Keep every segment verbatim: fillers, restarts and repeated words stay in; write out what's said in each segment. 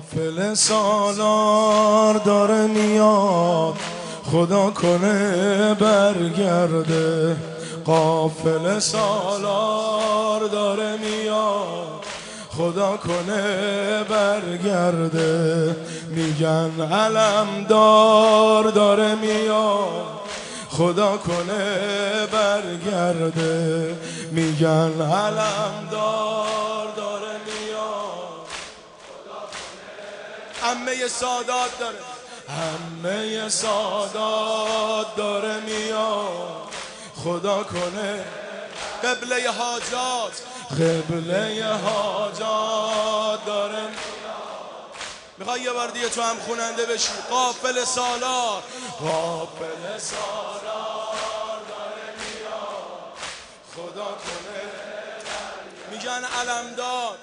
قافل سالار داره میاد، خدا کنه برگرده. قافل سالار داره میاد، خدا کنه برگرده. میگن علمدار داره میاد، خدا کنه برگرده. میگن علمدار داره میاد، خدا کنه. عمه سادات داره، عمه سادات داره میاد، خدا کنه. قبله حاجات، قبله حاجات داره میاد. میخوای یه بار دیگه تو هم خوننده بشی؟ قافل سالار، قافل سالار داره میاد، خدا کنه. میگن علمدار،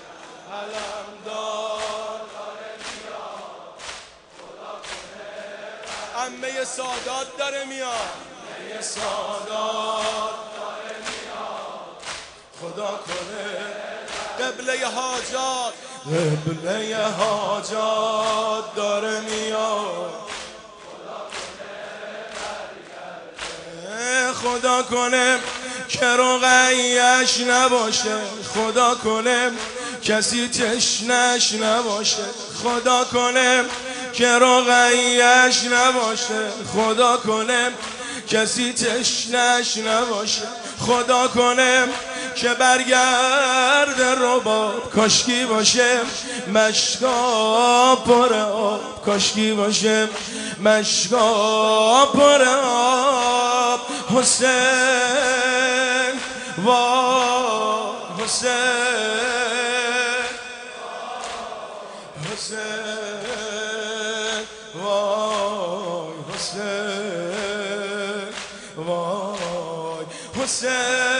علمدار داره میاد، خدا کنه. عمه سادات داره میاد، عمه سادات داره میاد، خدا کنه. قبله حاجات، قبله حاجات داره میاد، خدا کنه. که رقیش نباشه، خدا کنه. کسی تشنش نباشه، خدا کنه. که رقیش نباشه، خدا کنه. کسی تشنش نباشه، خدا کنه. که برگرده رباب، کاشکی باشه مشکا پر آب، کاشکی باشه مشکا پر آب. حسین وا حسین، حسین وای حسین، وای حسین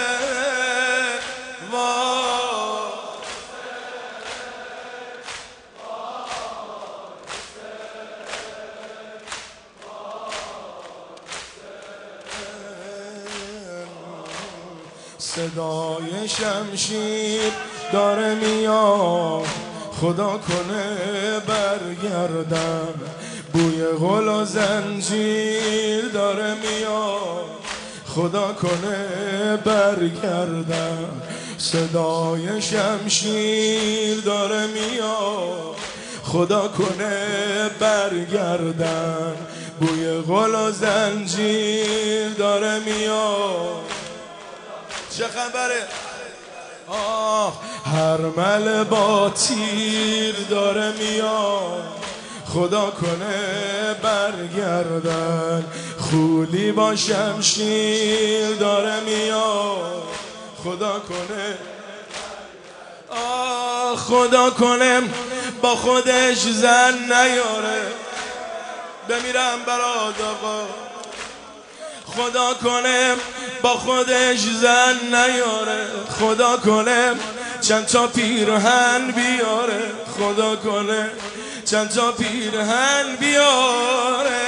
صدای شمشیر داره میاد، خدا کنه برگردن. بوی غل و زنجیر داره میاد، خدا کنه برگردن. صدای شمشیر داره میاد، خدا کنه برگردن. بوی غل و زنجیر داره میاد. چه خبره؟ آه هرمل با تیر داره میاد، خدا کنه برگردن. خولی با شمشیر داره میاد، خدا کنه. آه خدا کنه با خودش زن نیاره، بمیرم برات آقا. خدا کنه با خودش زن نیاره، خدا کنه. چند تا پیرهن بیاره، خدا کنه. چند تا پیرهن بیاره،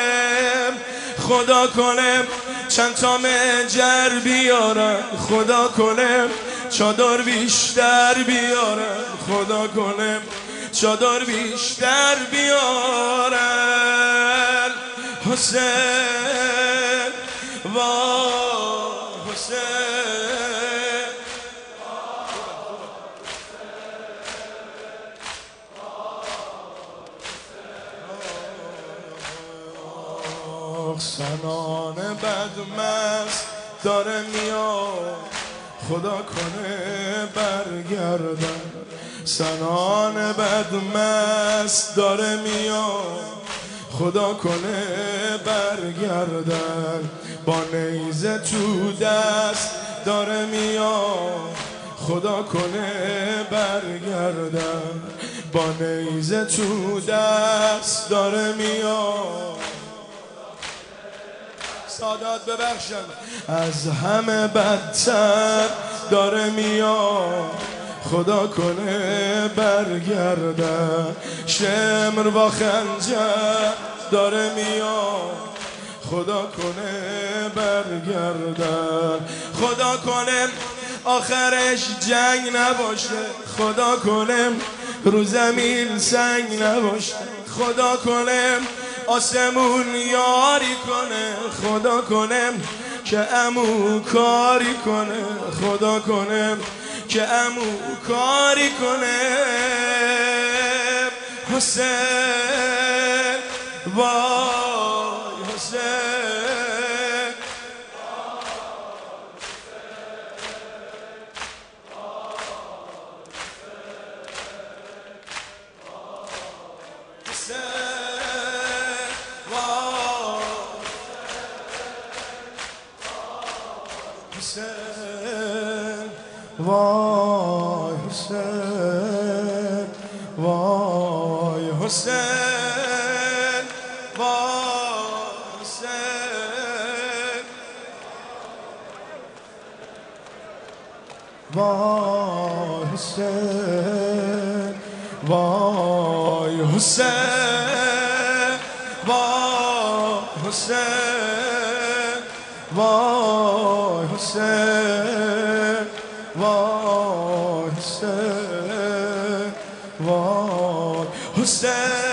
خدا کنه. چند تا مجر بیاره، خدا کنه. چادر بیشتر بیاره، خدا کنه. چادر بیشتر بیاره. حسین وا حسین، سنان بدمست داره میاد، خدا کنه برگردن. سنان بدمست داره میاد، خدا کنه برگردن. با نیزه تو دست داره میاد، خدا کنه برگردن. با نیزه تو دست داره میاد. سادات ببخشن، از همه بدتر داره میاد، خدا کنه برگردن. شمر با خنجر داره میاد، خدا کنه برگردن. خدا کنه آخرش جنگ نباشه، خدا کنه رو زمین سنگ نباشه. خدا کنه آسمون یاری کنه، خدا کنه که عمو کاری کنه، خدا کنه که عمو کاری کنه. حسین وای حسین، حسین وای حسین، وای حسین، وای حسین، وای حسین، وای حسین، وای حسین، وای حسین، وای حسین، وای حسین.